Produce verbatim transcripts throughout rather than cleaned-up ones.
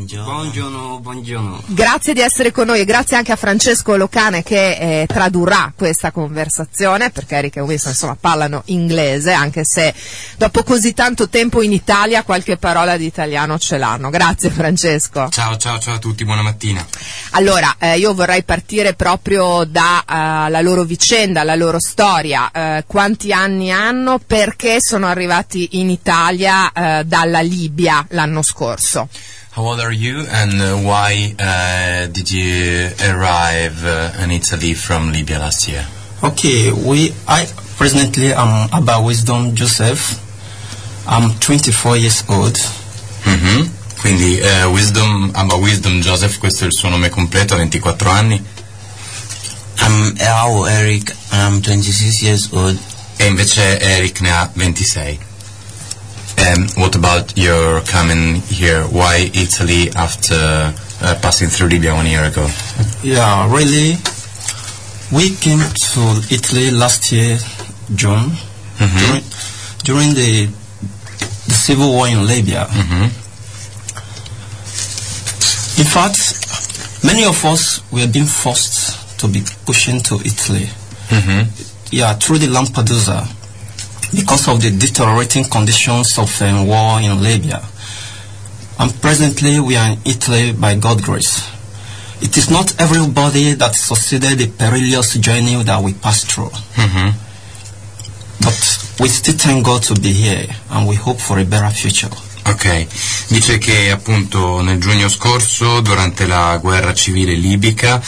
Buongiorno. Buongiorno, buongiorno. Grazie di essere con noi e grazie anche a Francesco Locane che eh, tradurrà questa conversazione, perché Eric e Winston insomma parlano inglese, anche se dopo così tanto tempo in Italia qualche parola di italiano ce l'hanno. Grazie Francesco. Ciao ciao ciao a tutti, buona mattina. Allora, eh, io vorrei partire proprio dalla uh, loro vicenda, la loro storia. Uh, quanti anni hanno? Perché sono arrivati in Italia uh, dalla Libia l'anno scorso? How old are you and uh, why uh, did you arrive uh, in Italy from Libya last year? Okay, we I presently am Abba Wisdom Joseph. I'm twenty-four years old. Mm-hmm. Quindi uh, Wisdom, Abba Wisdom Joseph, questo è il suo nome completo, ha ventiquattro anni. I'm Erao Eric, I'm twenty-six years old. E invece Eric ne ha ventisei. Um, what about your coming here? Why Italy after uh, passing through Libya one year ago? Yeah, really, we came to Italy last year, June, Mm-hmm. during, during the the civil war in Libya. Mm-hmm. In fact, many of us were being forced to be pushed into Italy. Mm-hmm. Yeah, through the Lampedusa, because of the deteriorating conditions of um, war in Libya. And presently we are in Italy by God's grace. It is not everybody that succeeded the perilous journey that we passed through. Mm-hmm. But we still thank God to be here and we hope for a better future. Ok, dice che appunto nel giugno scorso, durante la guerra civile libica,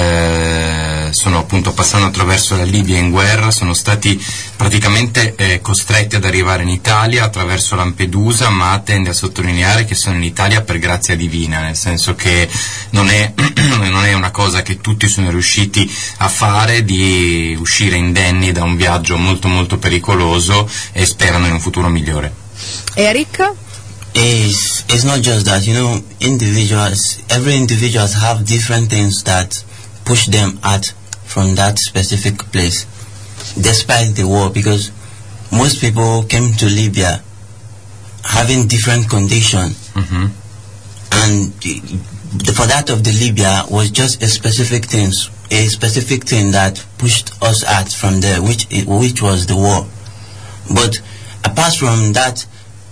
eh, sono appunto passando attraverso la Libia in guerra, sono stati praticamente eh, costretti ad arrivare in Italia attraverso Lampedusa, ma tende a sottolineare che sono in Italia per grazia divina, nel senso che non è, non è una cosa che tutti sono riusciti a fare, di uscire indenni da un viaggio molto molto pericoloso e sperano in un futuro migliore. Eric? It's, it's not just that, you know, individuals, every individuals have different things that push them out from that specific place, despite the war, because most people came to Libya having different conditions, Mm-hmm. and the, for that of the Libya was just a specific thing, a specific thing that pushed us out from there, which which was the war. But apart from that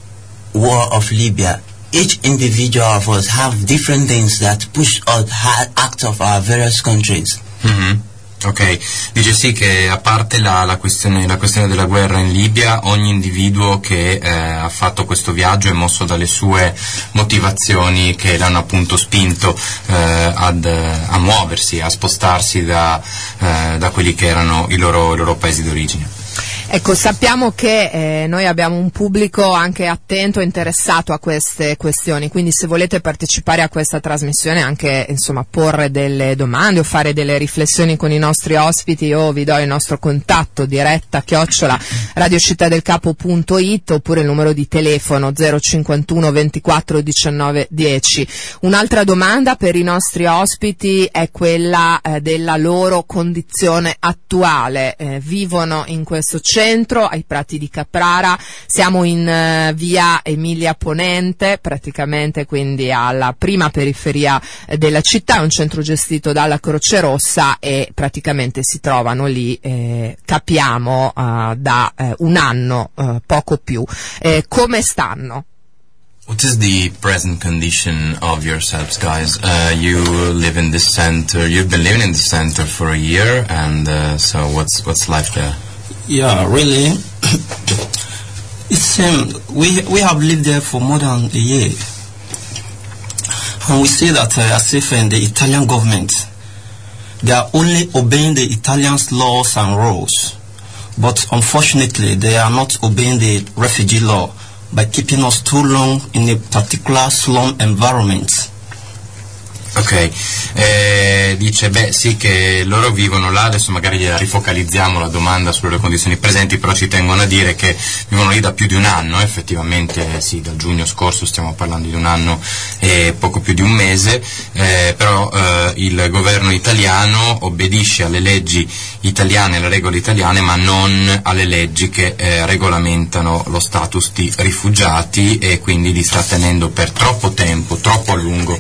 war of Libya, each individual of us have different things that push us out of our various countries. Mm-hmm. Ok, dice sì che a parte la, la, questione, la questione della guerra in Libia, ogni individuo che eh, ha fatto questo viaggio è mosso dalle sue motivazioni che l'hanno appunto spinto eh, ad, a muoversi, a spostarsi da, eh, da quelli che erano i loro, i loro paesi d'origine. Ecco, sappiamo che eh, noi abbiamo un pubblico anche attento e interessato a queste questioni, quindi se volete partecipare a questa trasmissione, anche insomma porre delle domande o fare delle riflessioni con i nostri ospiti, io vi do il nostro contatto diretta chiocciola radiocittadelcapo punto it oppure il numero di telefono zero cinquantuno ventiquattro diciannove dieci. Un'altra domanda per i nostri ospiti è quella eh, della loro condizione attuale. Eh, vivono in questo centro centro, ai Prati di Caprara, siamo in uh, via Emilia Ponente, praticamente quindi alla prima periferia eh, della città, è un centro gestito dalla Croce Rossa e praticamente si trovano lì, eh, capiamo, uh, da uh, un anno, uh, poco più. Eh, come stanno? What is the present condition of yourselves, guys? Uh, you live in this center, you've been living in this center for a year, and uh, so what's what's life there? Yeah, really. It's um, we we have lived there for more than a year, and we see that uh, as if in the Italian government, they are only obeying the Italian laws and rules, but unfortunately they are not obeying the refugee law by keeping us too long in a particular slum environment. Ok, eh, dice beh sì che loro vivono là, adesso magari rifocalizziamo la domanda sulle condizioni presenti, però ci tengono a dire che vivono lì da più di un anno, effettivamente sì, dal giugno scorso stiamo parlando di un anno e poco più di un mese, eh, però eh, il governo italiano obbedisce alle leggi italiane, alle regole italiane, ma non alle leggi che eh, regolamentano lo status di rifugiati, e quindi li sta tenendo per troppo tempo, troppo a lungo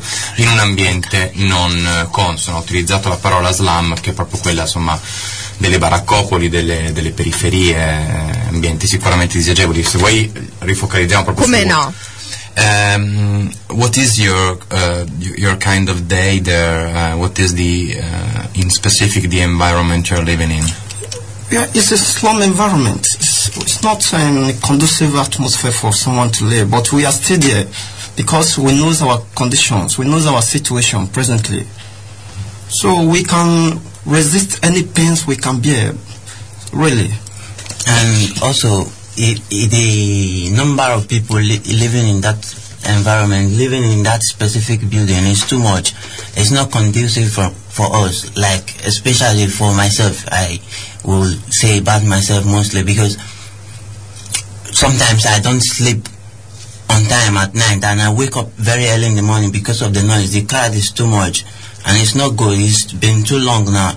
ambiente non consono. Ho utilizzato la parola slum, che è proprio quella, insomma, delle baraccopoli, delle, delle periferie, ambienti sicuramente disagevoli. Se vuoi rifocalizziamo proprio Come su no? Um, what is your uh, your kind of day there? Uh, what is the uh, in specific the environment you're living in? Yeah, it's a slum environment. It's, it's not a conducive atmosphere for someone to live, but we are still there because we know our conditions, we know our situation presently. So we can resist any pains we can bear, really. And also, I, I, the number of people li living in that environment, living in that specific building is too much. It's not conducive for, for us, like, especially for myself. I will say about myself mostly because sometimes I don't sleep on time at night and I wake up very early in the morning because of the noise. The crowd is too much and it's not good. It's been too long now.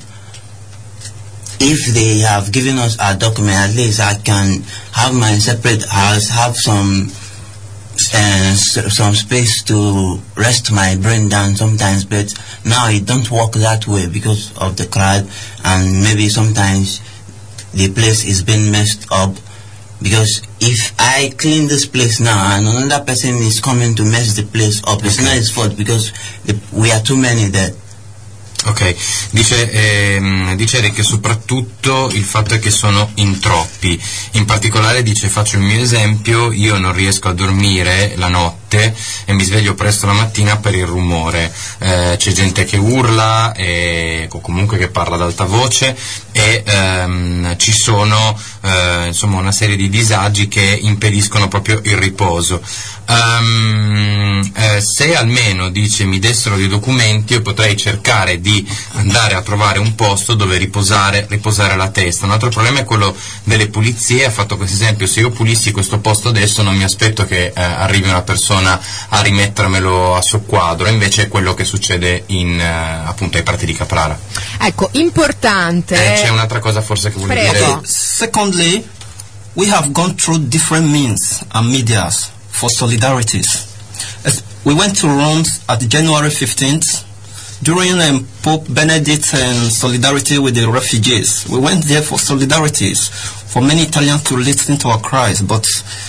If they have given us our document, at least I can have my separate house, have some uh, some space to rest my brain down sometimes, but now it don't work that way because of the crowd, and maybe sometimes the place is being messed up, because if I clean this place now and another person is coming to mess the place up, okay, it's not his fault because the, we are too many there. Ok, dice, ehm, dice che soprattutto il fatto è che sono in troppi. In particolare dice, faccio il mio esempio, io non riesco a dormire la notte e mi sveglio presto la mattina per il rumore. Eh, c'è gente che urla e, o comunque che parla ad alta voce e ehm, ci sono eh, insomma una serie di disagi che impediscono proprio il riposo. Um, eh, se almeno, dice, mi dessero dei documenti, io potrei cercare di andare a trovare un posto dove riposare, riposare la testa. Un altro problema è quello delle pulizie. Ha fatto questo esempio: se io pulissi questo posto adesso non mi aspetto che eh, arrivi una persona a rimettermelo a soqquadro, invece è quello che succede in eh, appunto ai prati di Caprara. Ecco, importante. Eh, c'è un'altra cosa forse che volevo dire. Okay. Secondly, we have gone through different means and medias for solidarities. As we went to Rome at January fifteenth during um, Pope Benedict and solidarity with the refugees. We went there for solidarities, for many Italians to listen to our cries. But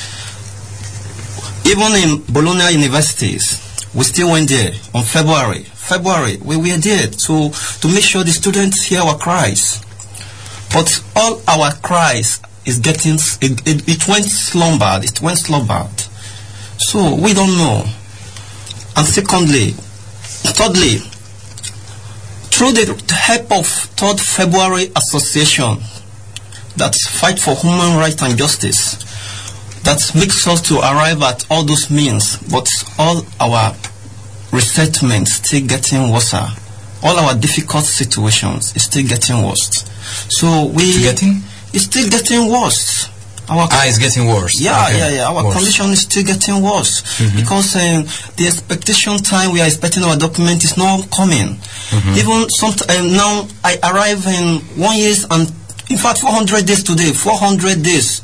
even in Bologna universities, we still went there on February. February, we were there to, to make sure the students hear our cries. But all our cries is getting, it, it, it went slumbered, it went slumbered. So we don't know. And secondly, thirdly, through the help of third February Association that fight for human rights and justice, that makes us to arrive at all those means, but all our resettlements still getting worse. All our difficult situations is still getting worse. So we it's getting? It's still getting worse. Our ah, it's getting worse. Yeah, okay. yeah, yeah. Our worse. condition is still getting worse mm-hmm. because um, the expectation time we are expecting our document is not coming. Mm-hmm. Even some um, now, I arrive in one year and in fact four hundred days today. Four hundred days.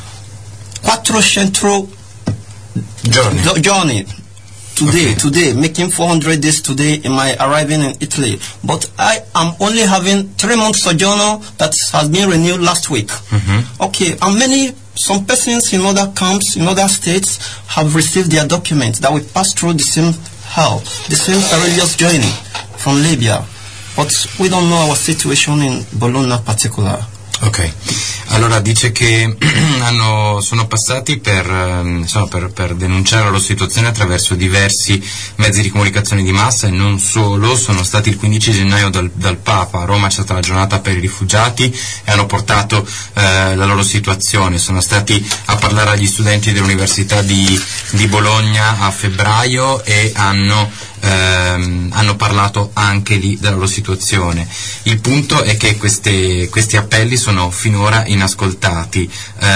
Quattro centro journey. journey. Today, okay. today, making four hundred days today in my arriving in Italy. But I am only having three months sojourner that has been renewed last week. Mm-hmm. Okay, and many, some persons in other camps, in other states, have received their documents that will pass through the same hell, the same perilous journey from Libya. But we don't know our situation in Bologna in particular. Ok, allora dice che hanno, sono passati per, insomma, per, per denunciare la loro situazione attraverso diversi mezzi di comunicazione di massa e non solo. Sono stati il quindici gennaio dal, dal Papa, a Roma c'è stata la giornata per i rifugiati e hanno portato eh, la loro situazione. Sono stati a parlare agli studenti dell'Università di, di Bologna a febbraio e hanno Ehm, hanno parlato anche lì della loro situazione. Il punto è che queste, questi appelli sono finora inascoltati.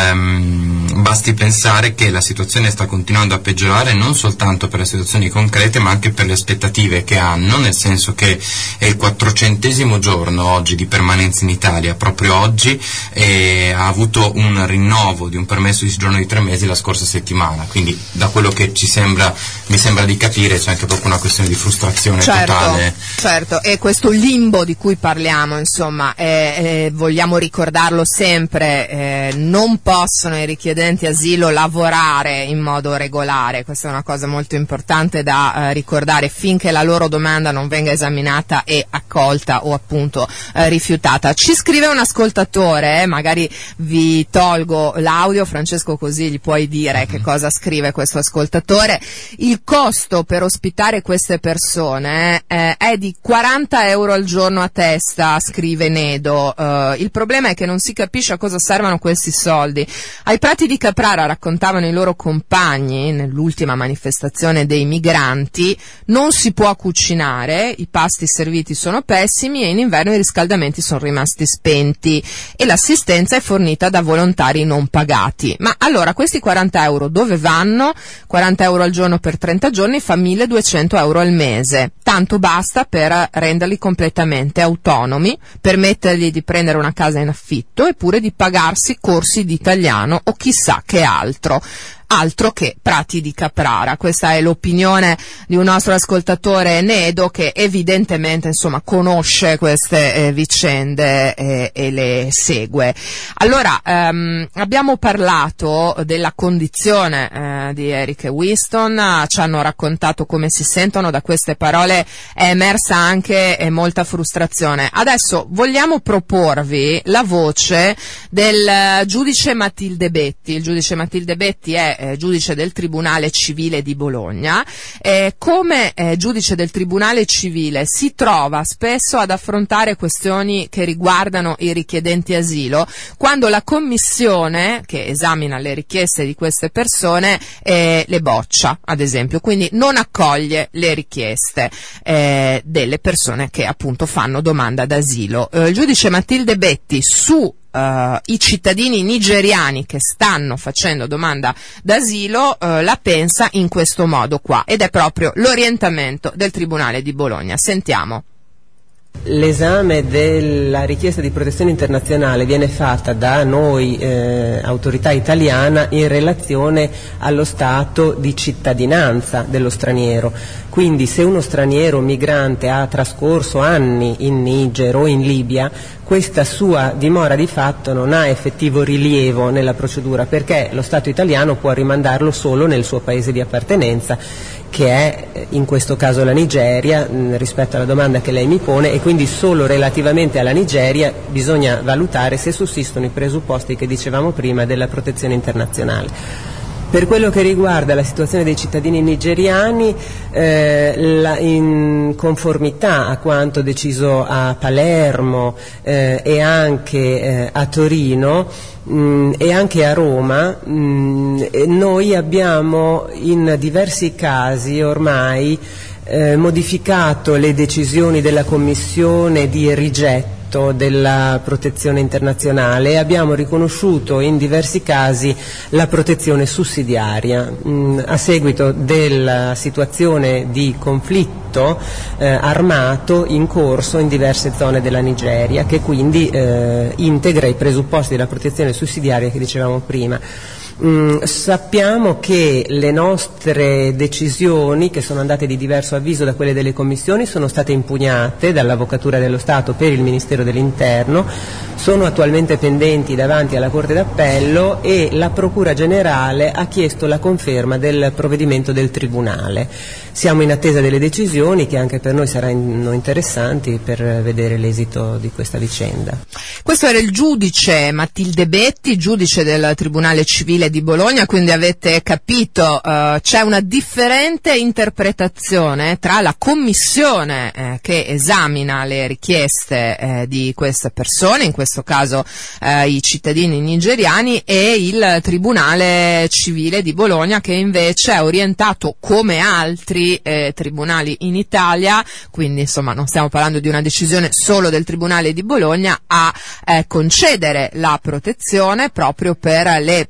Ehm, basti pensare che la situazione sta continuando a peggiorare non soltanto per le situazioni concrete ma anche per le aspettative che hanno, nel senso che è il quattrocentesimo giorno oggi di permanenza in Italia, proprio oggi, e ha avuto un rinnovo di un permesso di soggiorno di tre mesi la scorsa settimana, quindi da quello che ci sembra, mi sembra di capire, c'è anche proprio una questione situazione di frustrazione certo, totale. Certo, e questo limbo di cui parliamo, insomma, eh, eh, vogliamo ricordarlo sempre, eh, non possono i richiedenti asilo lavorare in modo regolare, questa è una cosa molto importante da eh, ricordare, finché la loro domanda non venga esaminata e accolta o appunto eh, rifiutata. Ci scrive un ascoltatore, eh, magari vi tolgo l'audio, Francesco, così gli puoi dire mm-hmm. che cosa scrive questo ascoltatore. Il costo per ospitare queste persone eh, è di quaranta euro al giorno a testa, scrive Nedo. Uh, il problema è che non si capisce a cosa servano questi soldi. Ai prati di Caprara, raccontavano i loro compagni nell'ultima manifestazione dei migranti, non si può cucinare, i pasti serviti sono pessimi e in inverno i riscaldamenti sono rimasti spenti e l'assistenza è fornita da volontari non pagati. Ma allora questi quaranta euro dove vanno? quaranta euro al giorno per trenta giorni fa milleduecento euro al mese. Tanto basta per renderli completamente autonomi, permettergli di prendere una casa in affitto e pure di pagarsi corsi di italiano o chissà che altro. Altro che prati di Caprara. Questa è l'opinione di un nostro ascoltatore Nedo, che evidentemente insomma conosce queste eh, vicende eh, e le segue. Allora ehm, abbiamo parlato della condizione eh, di Eric e Winston, eh, ci hanno raccontato come si sentono, da queste parole è emersa anche eh, molta frustrazione. Adesso vogliamo proporvi la voce del eh, giudice Matilde Betti. Il giudice Matilde Betti è Eh, giudice del Tribunale Civile di Bologna. Eh, come eh, giudice del Tribunale Civile si trova spesso ad affrontare questioni che riguardano i richiedenti asilo, quando la commissione che esamina le richieste di queste persone eh, le boccia, ad esempio, quindi non accoglie le richieste eh, delle persone che appunto fanno domanda d'asilo. Eh, il giudice Matilde Betti su Uh, i cittadini nigeriani che stanno facendo domanda d'asilo uh, la pensa in questo modo qua, ed è proprio l'orientamento del Tribunale di Bologna. Sentiamo. L'esame della richiesta di protezione internazionale viene fatta da noi, eh, autorità italiana, in relazione allo stato di cittadinanza dello straniero. Quindi se uno straniero migrante ha trascorso anni in Niger o in Libia, questa sua dimora di fatto non ha effettivo rilievo nella procedura, perché lo Stato italiano può rimandarlo solo nel suo paese di appartenenza, che è in questo caso la Nigeria, mh, rispetto alla domanda che lei mi pone, e quindi solo relativamente alla Nigeria bisogna valutare se sussistono i presupposti che dicevamo prima della protezione internazionale. Per quello che riguarda la situazione dei cittadini nigeriani, eh, la, in conformità a quanto deciso a Palermo eh, e anche eh, a Torino mh, e anche a Roma, mh, noi abbiamo in diversi casi ormai eh, modificato le decisioni della Commissione di rigetto della protezione internazionale e abbiamo riconosciuto in diversi casi la protezione sussidiaria mh, a seguito della situazione di conflitto eh, armato in corso in diverse zone della Nigeria, che quindi eh, integra i presupposti della protezione sussidiaria che dicevamo prima. Mm, sappiamo che le nostre decisioni, che sono andate di diverso avviso da quelle delle commissioni, sono state impugnate dall'Avvocatura dello Stato per il Ministero dell'Interno, sono attualmente pendenti davanti alla Corte d'Appello e la Procura Generale ha chiesto la conferma del provvedimento del Tribunale. Siamo in attesa delle decisioni, che anche per noi saranno interessanti per vedere l'esito di questa vicenda. Questo era il giudice Matilde Betti, giudice del Tribunale Civile di Bologna, quindi avete capito, uh, c'è una differente interpretazione tra la commissione eh, che esamina le richieste eh, di queste persone, in questo caso eh, i cittadini nigeriani, e il Tribunale Civile di Bologna, che invece è orientato, come altri eh, tribunali in Italia, quindi insomma non stiamo parlando di una decisione solo del Tribunale di Bologna, a eh, concedere la protezione proprio per le particolari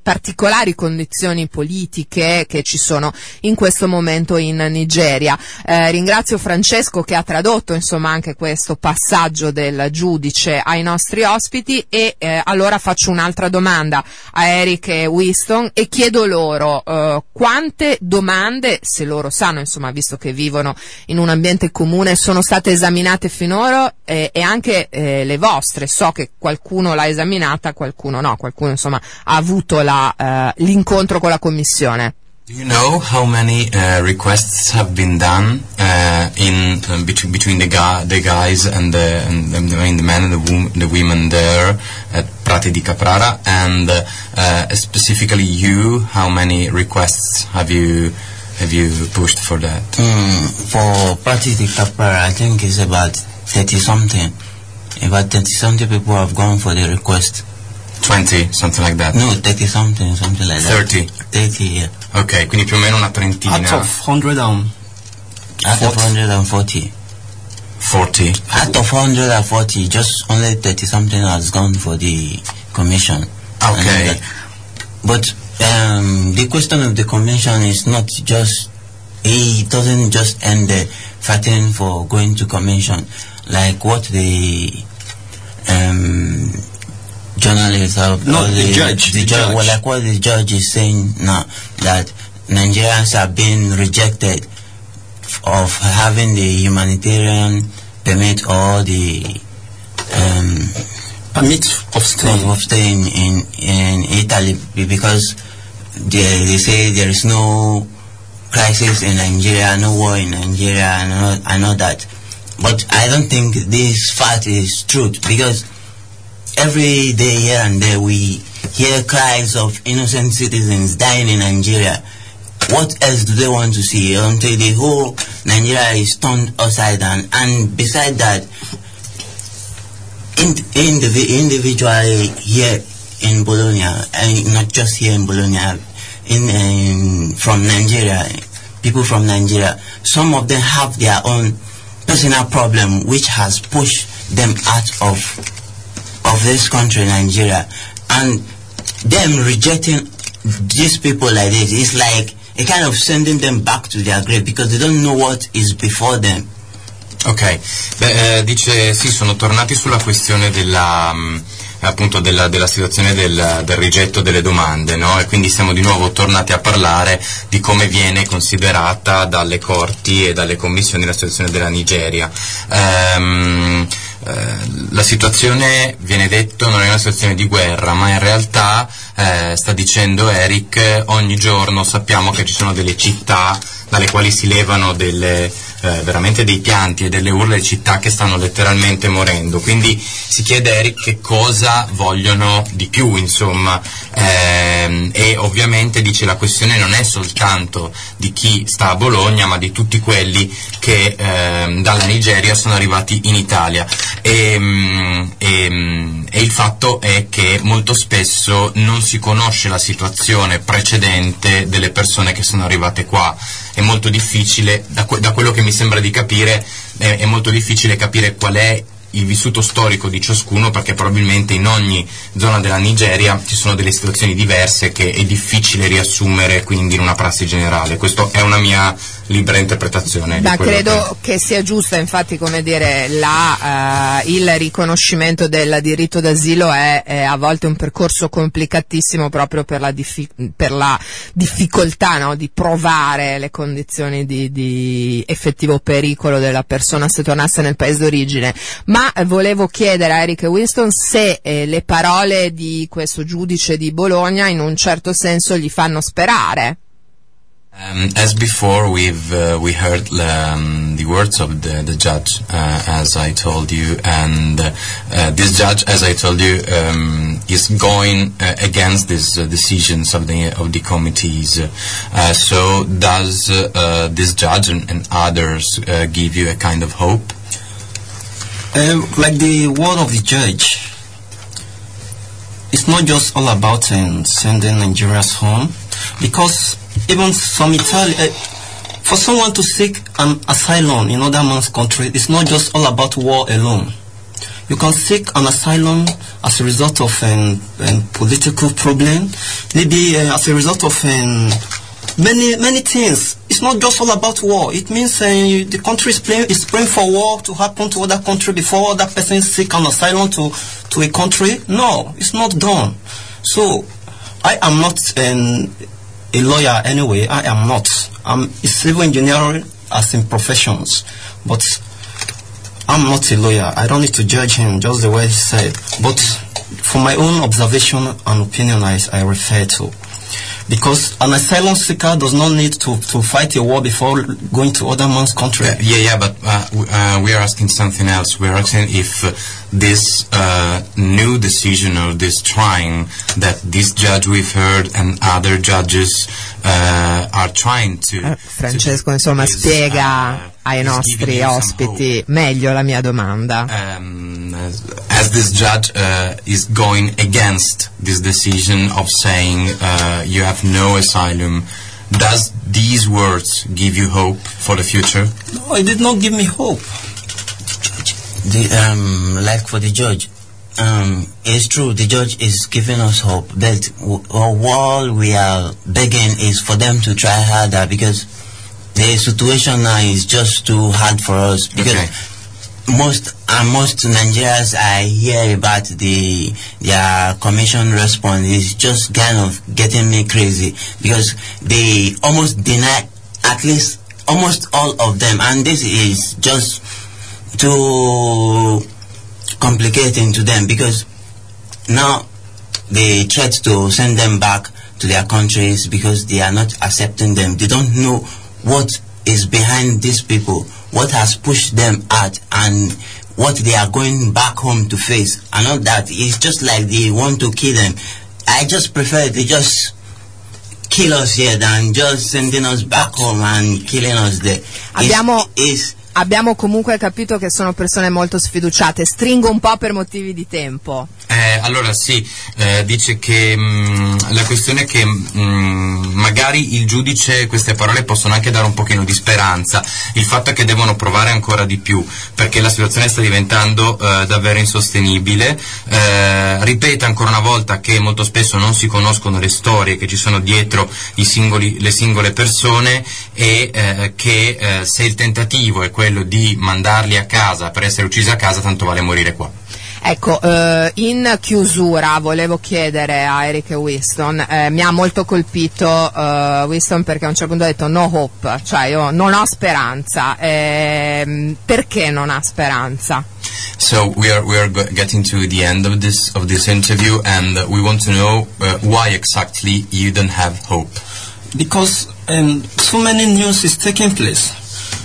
particolari condizioni politiche che ci sono in questo momento in Nigeria. Eh, ringrazio Francesco che ha tradotto insomma anche questo passaggio del giudice ai nostri ospiti e eh, allora faccio un'altra domanda a Eric e Winston e chiedo loro eh, quante domande, se loro sanno insomma visto che vivono in un ambiente comune, sono state esaminate finora eh, e anche eh, le vostre. So che qualcuno l'ha esaminata, qualcuno no, qualcuno insomma ha avuto la, eh, l'incontro con la commissione. Do you know how many uh, requests have been done uh, in uh, between between the, gu- the guys and the, and the, I mean, the men and the, wom- the women there at Prati di Caprara, and uh, uh, specifically you, how many requests have you have you pushed for that? Mm, for Prati di Caprara, I think it's about thirty something. About thirty something people have gone for the request. twenty, something like that. No, thirty something, something like thirty. that. thirty, yeah. Ok, quindi più o meno una trentina. Out of one hundred and Out of one hundred forty. forty. Out of one hundred forty, just only thirty something has gone for the commission. Okay. But um, the question of the commission is not just, it doesn't just end the fighting for going to commission, like what the um, journalists have, no, or the, the judge, the, the judge, judge. well, like what the judge is saying now, that Nigerians have been rejected of having the humanitarian permit or the um, permit of staying of staying in in Italy because they they say there is no crisis in Nigeria, no war in Nigeria, and all, and all that. But I don't think this fact is truth, because every day here and there we hear cries of innocent citizens dying in Nigeria. What else do they want to see until the whole Nigeria is turned upside down? And beside that, in, indiv- individually here in Bologna, and not just here in Bologna, in, in from Nigeria, people from Nigeria, some of them have their own personal problem which has pushed them out of of this country, Nigeria, and them rejecting these people like this is like a kind of sending them back to their grave, because they don't know what is before them. Ok, beh, eh, dice sì, sono tornati sulla questione della mh, appunto della, della situazione del, del rigetto delle domande, no? E quindi siamo di nuovo tornati a parlare di come viene considerata dalle corti e dalle commissioni la situazione della Nigeria. Ehm, eh, la situazione, viene detto, non è una situazione di guerra, ma in realtà, eh, sta dicendo Eric, ogni giorno sappiamo che ci sono delle città dalle quali si levano delle, eh, veramente dei pianti e delle urla, di città che stanno letteralmente morendo. Quindi si chiede Eric che cosa vogliono di più, insomma, ehm, e ovviamente dice la questione non è soltanto di chi sta a Bologna, ma di tutti quelli che ehm, dalla Nigeria sono arrivati in Italia. E, e, e il fatto è che molto spesso non si conosce la situazione precedente delle persone che sono arrivate qua. È molto difficile, da, que- da quello che mi sembra di capire, è, è molto difficile capire qual è il vissuto storico di ciascuno, perché probabilmente in ogni zona della Nigeria ci sono delle situazioni diverse che è difficile riassumere quindi in una prassi generale. Questa è una mia libera interpretazione. Beh, credo che... che sia giusta, infatti, come dire, la, uh, il riconoscimento del diritto d'asilo è, è a volte un percorso complicatissimo proprio per la, diffi- per la difficoltà, no, di provare le condizioni di, di effettivo pericolo della persona se tornasse nel paese d'origine. Ma eh, volevo chiedere a Eric e Winston se eh, le parole di questo giudice di Bologna in un certo senso gli fanno sperare. Um, as before, we've uh, we heard um, the words of the, the judge, uh, as I told you, and uh, this judge, as I told you, um, is going uh, against these uh, decisions of the of the committees. Uh, so, does uh, uh, this judge and, and others uh, give you a kind of hope? Um, like the word of the judge, it's not just all about um, sending Nigerians home, because even some Italian, uh, for someone to seek an asylum in other man's country, it's not just all about war alone. You can seek an asylum as a result of a um, um, political problem, maybe uh, as a result of um, many many things. It's not just all about war. It means uh, the country is praying, is praying for war to happen to other country before that person seek an asylum to, to a country. No, it's not done. So I am not um, a lawyer anyway. I am not. I'm a civil engineer as in professions, but I'm not a lawyer. I don't need to judge him just the way he said. But for my own observation and opinion, I, I refer to. Because an asylum seeker does not need to, to fight a war before going to other man's country. Uh, yeah, yeah, but uh, w- uh, we are asking something else. We are asking if uh, this uh, new decision or this trying that this judge we've heard and other judges uh, are trying to... Eh, Francesco, to, insomma, is, spiega uh, ai is nostri giving you some ospiti hope. meglio la mia domanda. Um, as, as this judge uh, is going against this decision of saying uh, you have no asylum, does these words give you hope for the future? No, it did not give me hope. The, um, like for the judge, um, it's true, the judge is giving us hope, but w- all we are begging is for them to try harder, because the situation now is just too hard for us, because Okay. most uh, most Nigerians I hear about the their commission response is just kind of getting me crazy, because they almost deny at least almost all of them, and this is just too complicating to them, because now they threat to send them back to their countries because they are not accepting them. They don't know what is behind these people, what has pushed them out, and what they are going back home to face, and all that. It's just like they want to kill them. I just prefer they just kill us here than just sending us back home and killing us there. Abbiamo- It's, it's, Abbiamo comunque capito che sono persone molto sfiduciate. Stringo un po' per motivi di tempo. Eh, allora sì, eh, dice che mh, la questione è che mh, magari il giudice queste parole possono anche dare un pochino di speranza. Il fatto è che devono provare ancora di più, perché la situazione sta diventando eh, davvero insostenibile. Eh, ripete ancora una volta che molto spesso non si conoscono le storie che ci sono dietro i singoli, le singole persone, e eh, che eh, se il tentativo è quello di mandarli a casa per essere uccisi a casa, tanto vale morire qua. Ecco, eh, in chiusura volevo chiedere a Eric e Winston, eh, mi ha molto colpito eh, Winston, perché a un certo punto ha detto no hope, cioè io non ho speranza. Eh, perché non ha speranza? So we are we are go- getting to the end of this of this interview, and uh, we want to know uh, why exactly you don't have hope. Because um, so many news is taking place.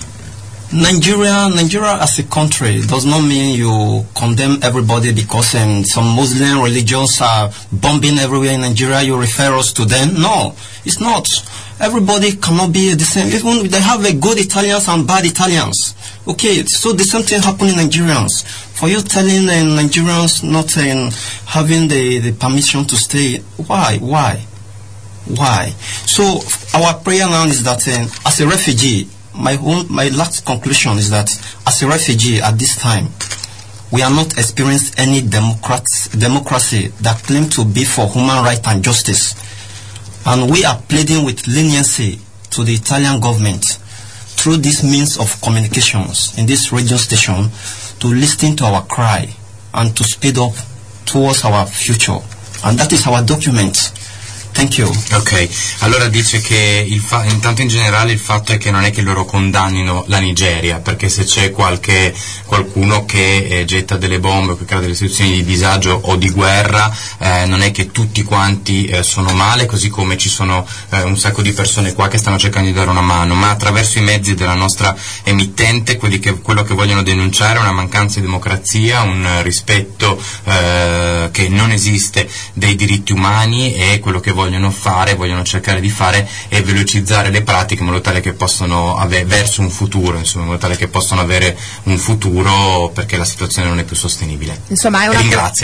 Nigeria, Nigeria as a country does not mean you condemn everybody because um, some Muslim religions are bombing everywhere in Nigeria. You refer us to them? No, it's not. Everybody cannot be the same. Even they have a good Italians and bad Italians. Okay, so the same thing happen in Nigerians. For you telling uh, Nigerians not um, having the, the permission to stay, why, why, why? So our prayer now is that um, as a refugee, My own, my last conclusion is that as a refugee at this time, we are not experiencing any democrats, democracy that claim to be for human rights and justice. And we are pleading with leniency to the Italian government through this means of communications in this radio station to listen to our cry and to speed up towards our future. And that is our document. Thank you. Ok, allora dice che il fa- intanto in generale il fatto è che non è che loro condannino la Nigeria, perché se c'è qualche qualcuno che eh, getta delle bombe o che crea delle situazioni di disagio o di guerra, eh, non è che tutti quanti eh, sono male, così come ci sono eh, un sacco di persone qua che stanno cercando di dare una mano, ma attraverso i mezzi della nostra emittente quelli che, quello che vogliono denunciare è una mancanza di democrazia, un rispetto eh, che non esiste dei diritti umani, e quello che vogliono fare, vogliono cercare di fare è velocizzare le pratiche in modo tale che possano avere verso un futuro, insomma, in modo tale che possano avere un futuro, perché la situazione non è più sostenibile. Insomma, è una Ringraziano.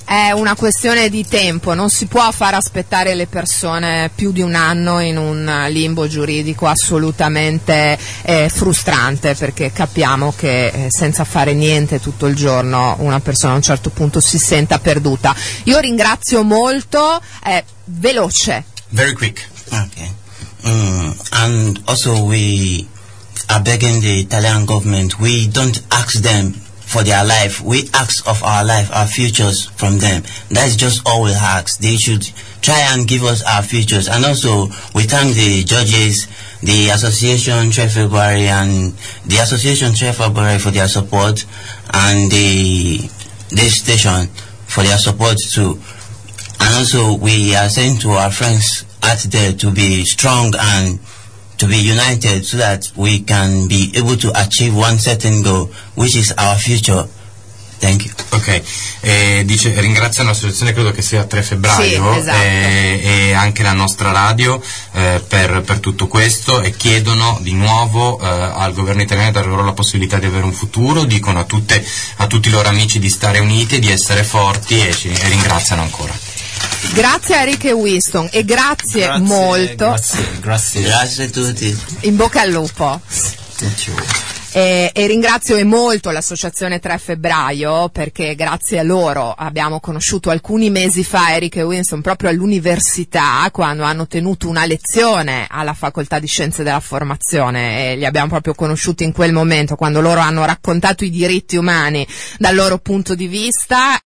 È una questione di tempo, non si può far aspettare le persone più di un anno in un limbo giuridico assolutamente eh, frustrante, perché capiamo che eh, senza fare niente tutto il giorno una persona a un certo punto si senta perduta. Io ringrazio molto, eh, veloce. Very quick. Okay. Mm, and also we are begging the Italian government, we don't ask them for their life, we ask of our life, our futures from them. That's just all we ask. They should try and give us our futures. And also we thank the judges, the Association twelve February and the Association twelve February for their support, and the this station for their support too. And also we are saying to our friends out there to be strong and to be united so that we can be able to achieve one certain goal, which is our future. Thank you. Ok, eh, dice, ringraziano l'associazione, credo che sia tre febbraio, sì, esatto. eh, e anche la nostra radio eh, per, per tutto questo, e chiedono di nuovo eh, al governo italiano di dare loro la possibilità di avere un futuro, dicono a, tutte, a tutti i loro amici di stare uniti, di essere forti, e, ci, e ringraziano ancora. Grazie a Eric e Winston e grazie, Grazie, molto. Grazie, grazie. Grazie a tutti. In bocca al lupo. Thank you. E, e ringrazio e molto l'associazione tre febbraio, perché grazie a loro abbiamo conosciuto alcuni mesi fa Eric e Winston proprio all'università, quando hanno tenuto una lezione alla facoltà di scienze della formazione, e li abbiamo proprio conosciuti in quel momento, quando loro hanno raccontato i diritti umani dal loro punto di vista.